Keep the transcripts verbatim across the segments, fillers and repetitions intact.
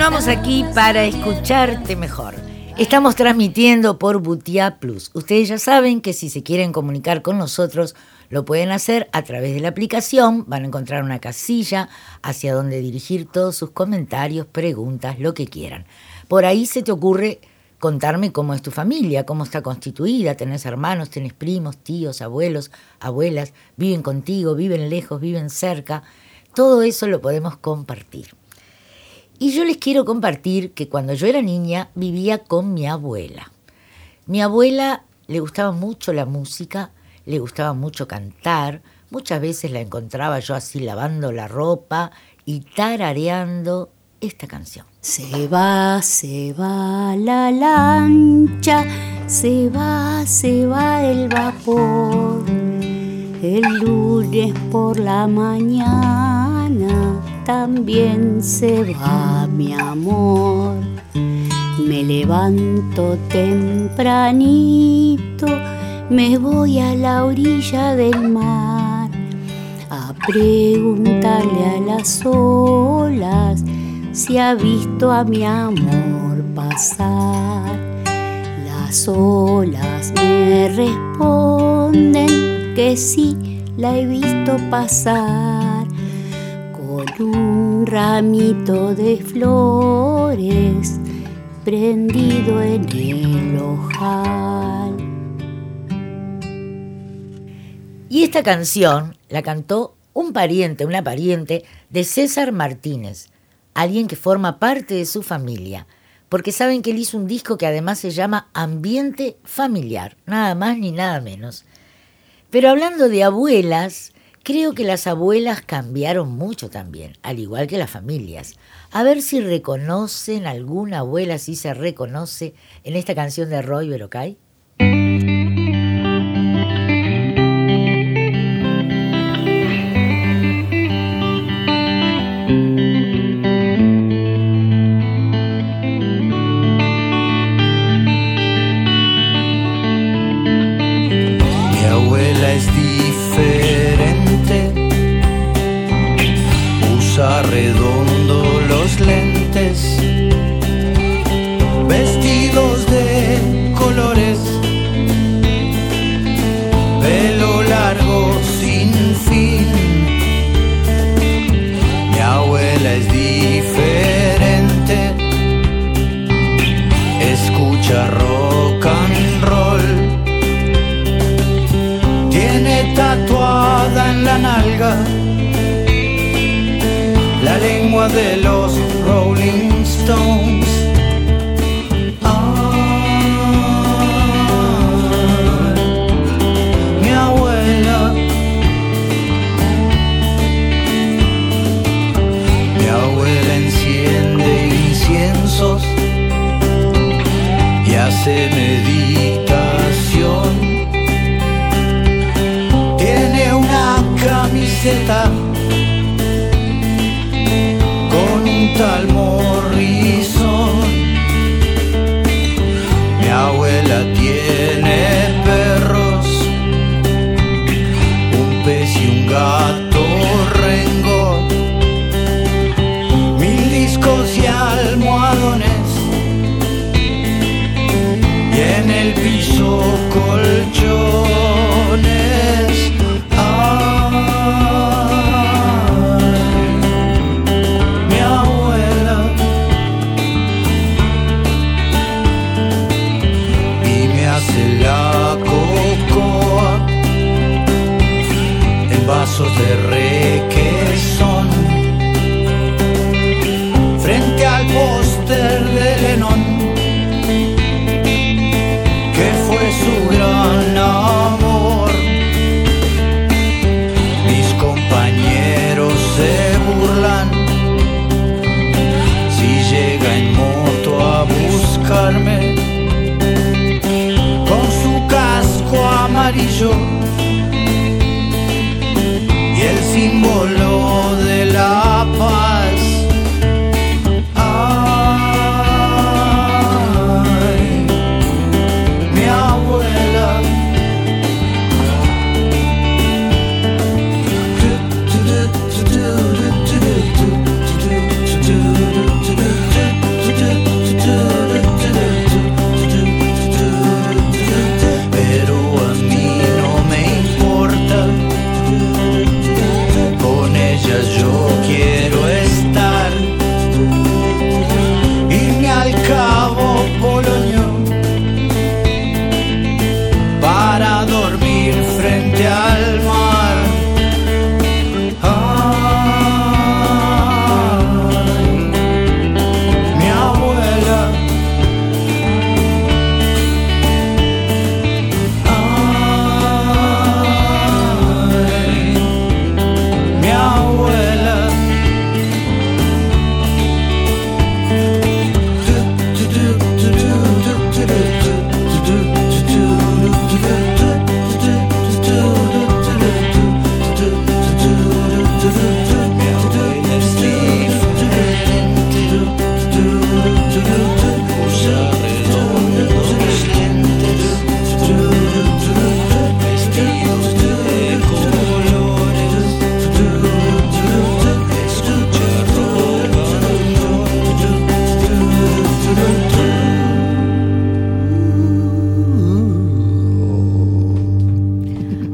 estamos aquí para escucharte mejor. Estamos transmitiendo por Butia Plus. Ustedes ya saben que si se quieren comunicar con nosotros, lo pueden hacer a través de la aplicación. Van a encontrar una casilla hacia donde dirigir todos sus comentarios, preguntas, lo que quieran. Por ahí se te ocurre contarme cómo es tu familia, cómo está constituida. ¿Tenés hermanos, tenés primos, tíos, abuelos, abuelas? ¿Viven contigo, viven lejos, viven cerca? Todo eso lo podemos compartir. Y yo les quiero compartir que cuando yo era niña vivía con mi abuela. Mi abuela le gustaba mucho la música, le gustaba mucho cantar. Muchas veces la encontraba yo así lavando la ropa y tarareando esta canción. Se va, se va la lancha, se va, se va el vapor. El lunes por la mañana también se va mi amor. Me levanto tempranito, me voy a la orilla del mar a preguntarle a las olas si ha visto a mi amor pasar. Las olas me responden que sí, la he visto pasar con un ramito de flores prendido en el ojal. Y esta canción la cantó un pariente, una pariente de César Martínez, alguien que forma parte de su familia, porque saben que él hizo un disco que además se llama Ambiente Familiar, nada más ni nada menos. Pero hablando de abuelas, creo que las abuelas cambiaron mucho también, al igual que las familias. A ver si reconocen alguna abuela, si se reconoce en esta canción de Roy Verocay. Redondo los lentes, vestidos de colores, pelo largo sin fin. Mi abuela es diferente, escucha rock and roll, tiene tatuada en la nalga la lengua de los Rolling Stones. Ah, mi abuela, mi abuela enciende inciensos y hace meditación. Tiene una camiseta con un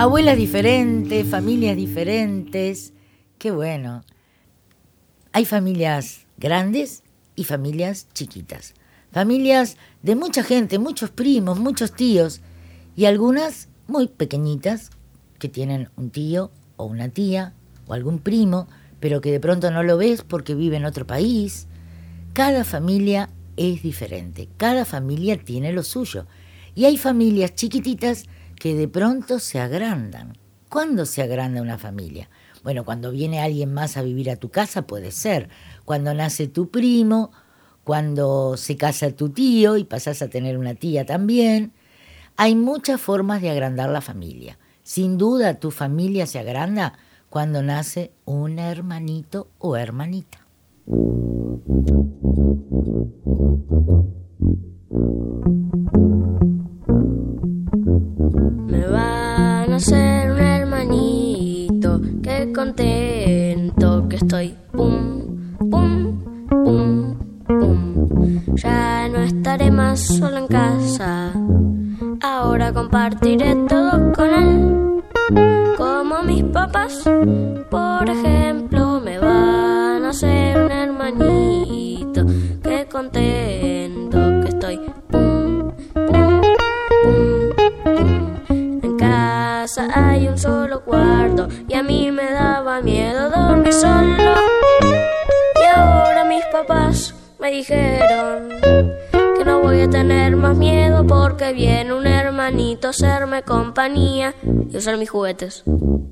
Abuelas diferentes, familias diferentes. Qué bueno. Hay familias grandes y familias chiquitas. Familias de mucha gente, muchos primos, muchos tíos. Y algunas muy pequeñitas que tienen un tío o una tía o algún primo, pero que de pronto no lo ves porque vive en otro país. Cada familia es diferente. Cada familia tiene lo suyo. Y hay familias chiquititas que de pronto se agrandan. ¿Cuándo se agranda una familia? Bueno, cuando viene alguien más a vivir a tu casa puede ser. Cuando nace tu primo, cuando se casa tu tío y pasás a tener una tía también. Hay muchas formas de agrandar la familia. Sin duda tu familia se agranda cuando nace un hermanito o hermanita. Me van a hacer un hermanito, qué contento que estoy. Pum, pum, pum, pum. Ya no estaré más sola en casa, ahora compartiré todo con él. Como mis papás, por ejemplo, me van a hacer un hermanito, qué contento que estoy. Pum, pum, pum, pum. En casa hay un solo cuarto y a mí me daba miedo dormir solo. Y ahora mis papás me dijeron que no voy a tener más miedo porque viene un hermanito a hacerme compañía y usar mis juguetes.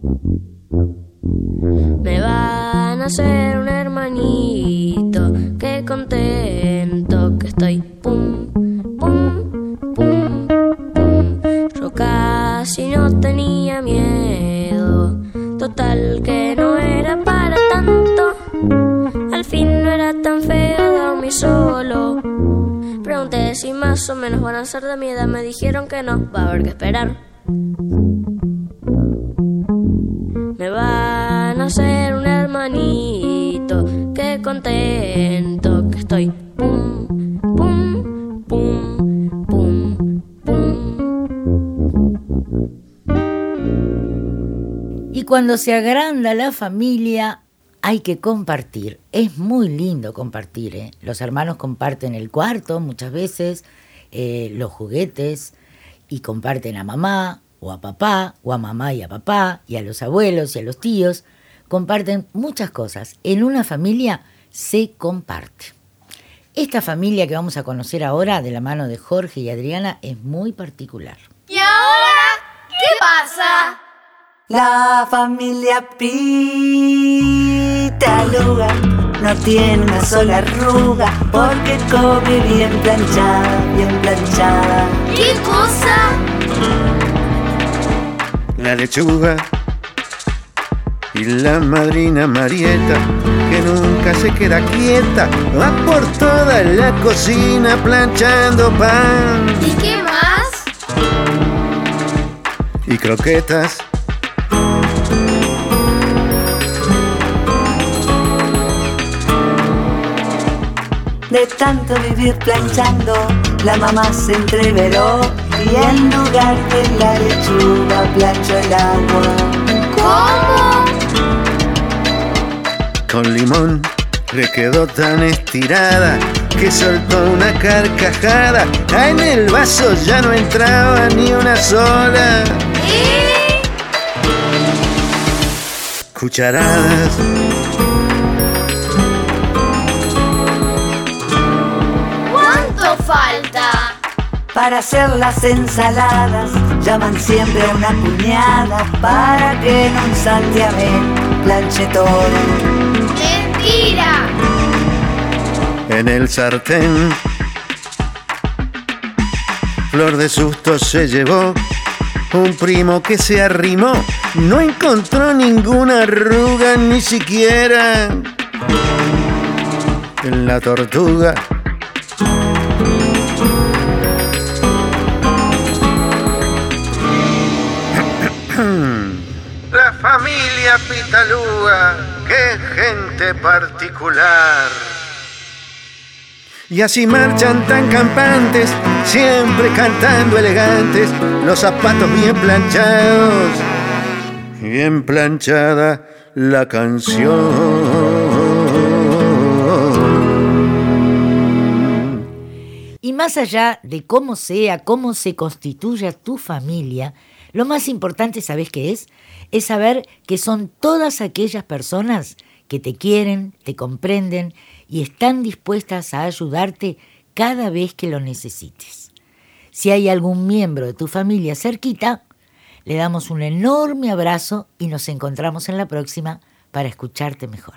Me van a hacer un hermanito, qué contento que estoy. Pum, pum, pum, pum. Yo casi no tenía miedo, total que no era para tanto. Al fin no era tan feo dormir solo. Pregunté si más o menos van a ser de mi edad, me dijeron que no, va a haber que esperar. Me van a hacer un hermanito, qué contento que estoy. Pum, pum, pum, pum, pum. Y cuando se agranda la familia, hay que compartir. Es muy lindo compartir, ¿eh? Los hermanos comparten el cuarto muchas veces, eh, los juguetes, y comparten a mamá o a papá, o a mamá y a papá, y a los abuelos y a los tíos. Comparten muchas cosas. En una familia se comparte. Esta familia que vamos a conocer ahora, de la mano de Jorge y Adriana, es muy particular. ¿Y ahora qué pasa? La familia Pitaluga no tiene una sola arruga porque come bien planchada, bien planchada. ¿Qué cosa? La lechuga y la madrina Marieta, que nunca se queda quieta, va por toda la cocina planchando pan. ¿Y qué más? Y croquetas. De tanto vivir planchando, la mamá se entreveró y en lugar de la lechuga planchó el agua. ¿Cómo? Con limón le quedó tan estirada que soltó una carcajada. En el vaso ya no entraba ni una sola. ¿Eh? Cucharadas. Falta. Para hacer las ensaladas llaman siempre a una cuñada para que en un santiamén planche todo. ¡Mentira! En el sartén, flor de susto se llevó un primo que se arrimó. No encontró ninguna arruga, ni siquiera en la tortuga. La familia Pitaluga, qué gente particular. Y así marchan tan campantes, siempre cantando elegantes, los zapatos bien planchados bien planchada la canción. Y más allá de cómo sea, cómo se constituya tu familia, lo más importante, ¿sabes qué es? Es saber que son todas aquellas personas que te quieren, te comprenden y están dispuestas a ayudarte cada vez que lo necesites. Si hay algún miembro de tu familia cerquita, le damos un enorme abrazo y nos encontramos en la próxima para escucharte mejor.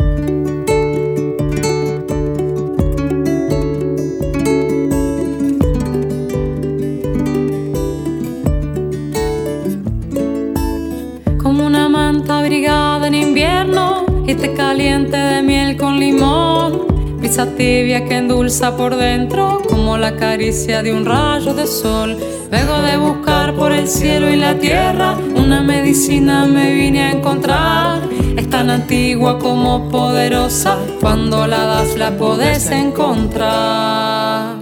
Como una manta abrigada en invierno y té caliente de miel con limón, brisa tibia que endulza por dentro como la caricia de un rayo de sol. Luego de buscar por el cielo y la tierra, una medicina me vine a encontrar. Es tan antigua como poderosa, cuando la das la podés encontrar.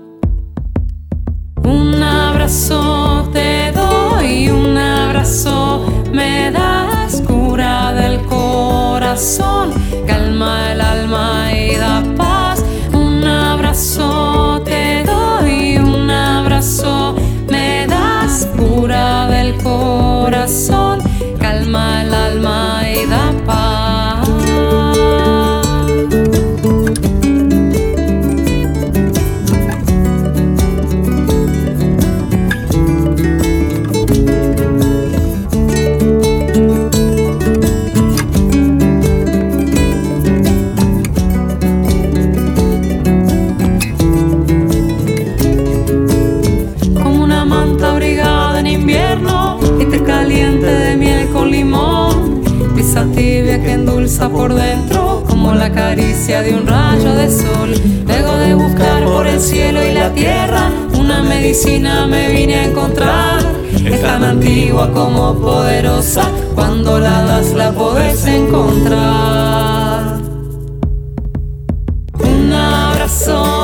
Un abrazo te doy, un abrazo me das, cura del corazón, calma el alma y da paz. Un abrazo te doy, un abrazo me das, cura del corazón, calma el alma y da paz. Tibia que endulza por dentro como la caricia de un rayo de sol. Luego de buscar por el cielo y la tierra, una medicina me vine a encontrar. Es tan antigua como poderosa, cuando la das la podés encontrar. Un abrazo